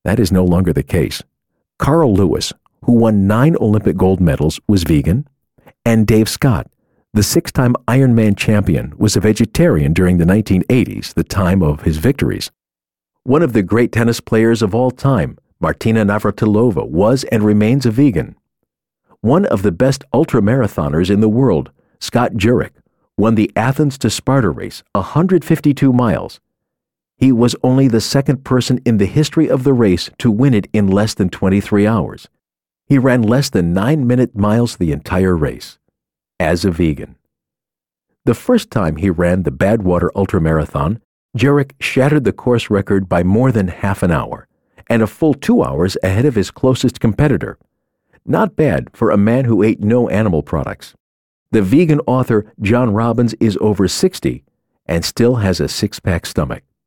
That is no longer the case. Carl Lewis, who won 9 Olympic gold medals, was vegan, and Dave Scott, the 6-time Ironman champion, was a vegetarian during the 1980s, the time of his victories. One of the great tennis players of all time, Martina Navratilova, was and remains a vegan. One of the best ultramarathoners in the world, Scott Jurek, won the Athens to Sparta race, 152 miles. He was only the second person in the history of the race to win it in less than 23 hours. He ran less than 9-minute miles the entire race, as a vegan. The first time he ran the Badwater Ultramarathon, Jurek shattered the course record by more than half an hour, and a full 2 hours ahead of his closest competitor. Not bad for a man who ate no animal products. The vegan author John Robbins is over 60 and still has a 6-pack stomach.